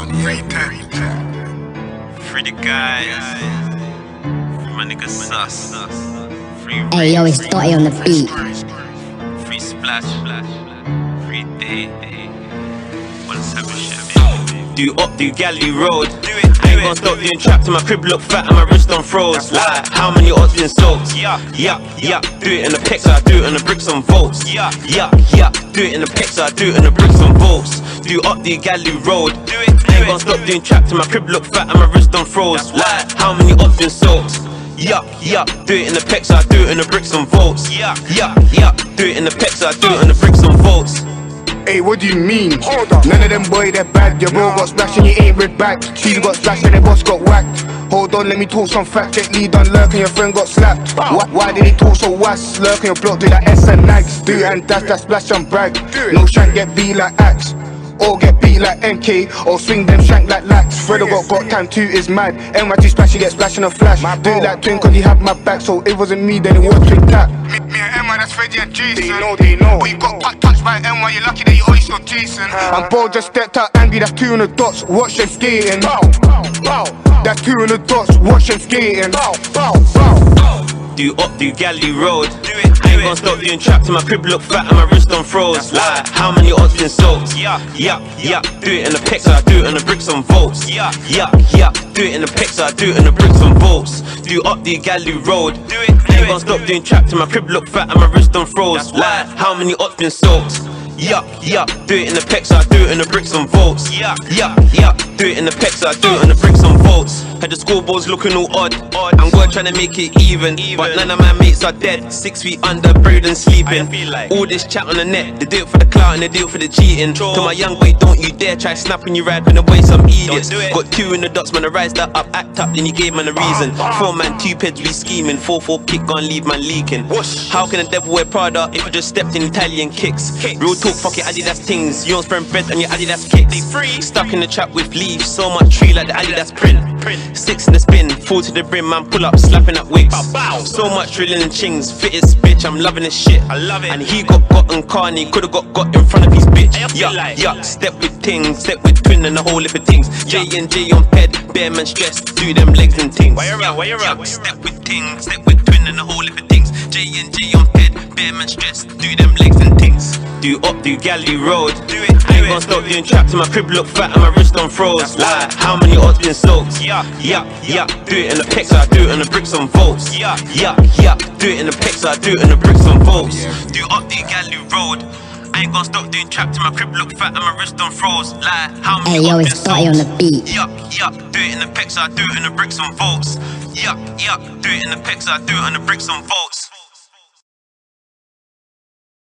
Free the guys. Free my nigga Sus. Free Hey yo, it's Dotty on the beat. Free Splash. Free Day. 1-7 shit. Do up, do galley road. I ain't gon' stop doing trap till my crib look fat and my wrist on froze. Like, how many odds been soaked? Yeah. Do it in the pics, I do it in the bricks on volts. Yeah. Do it in the pics, I do it in the bricks on volts. Do up, do galley road. I ain't gon' stop doing trap till my crib look fat and my wrist on froze. Like, how many odds been soaked? Yeah, do it in the pics, I do it in the bricks on volts. Yeah, do it in the pics, I do it in the bricks on volts. Hey, what do you mean? None of them boy, they're bad. Your bro got splashed and you ain't red back. She got splashed and their boss got whacked. Hold on, let me talk some fact. Check Lee done lurk and your friend got slapped. Why did he talk so wass? Lurk and your block do that S and nags. Do it and dash, that splash and brag. No shank get beat like axe, or get beat like MK, or swing them shank like lax. Freddo got time too is mad. NYG splash, you get splashed in a flash. Do it like twin cause he had my back, so it wasn't me then it was twin tap. Me and NY, that's Freddy and Jason. They know. But you got touched by NY, you're lucky that you always saw Jason. And bro just stepped out angry, that's 2 on the dots, watch them skating. That's 2 on the dots, watch them skating. Do up, do galley road. I ain't gon' stop doing trap till my crib look fat and my wrist on froze. Like, how many odds been soaked? Yeah. Do it in the pics, I do it in the bricks on volts. Yeah. Do it in the pics, I do it in the bricks on volts. Do up, do galley road. I ain't gon' stop doing trap till my crib look fat and my wrist on froze. Like, how many odds been soaked? Yeah, do it in the pics, I do it in the bricks on volts. Yeah, do it in the pics, I do it in the bricks on volts. Had the scoreboards looking all odd. I'm going trying to make it even, but none of my mates are dead. 6 feet under, buried and sleeping. All this chat on the net, they do it for the clout and they do it for the cheating. To my young boy, don't you dare try snapping you ride when the way some idiots. Got 2 in the dots, man, I rise that up, act up, then you gave man a reason. 4 man, 2 peds, we scheming. 4-4 kick, gon' leave man leaking. How can a devil wear Prada if you just stepped in Italian kicks? Real talk, fuck it, Adidas things. You don't spend bread on your Adidas kicks. Stuck in the trap with leaves, so much tree like the Adidas print. 6 in the spin, full to the brim, man, pull up, slapping at wigs. So much drilling and chings, fittest bitch, I'm loving this shit. I love it. And he got and Carney, could've got in front of his bitch. Yeah, step with things, step with twin and a whole heap of things. J and J on ped, bare man stressed, do them legs and things. Why you around? Step with things, step with twin and a whole heap of things. J and J on ped, bare man stressed, do them legs and things. Do up, do galley road. I ain't gon' stop doing trap till my crib look fat and my wrist on froze. Like, how many odds been soaked? Yeah, do it in the pics, I do it in the bricks on volts. Yeah, do it in the pics, I do it in the bricks on volts. Do up, do galley road. I ain't gon' stop doing trap till my crib look fat and my wrist on froze. Like, how many Hey yo, it's Dotty on the beat. Yeah, do it in the pics, I do it in the bricks on volts. Yeah, do it in the pics, I do it in the bricks on volts.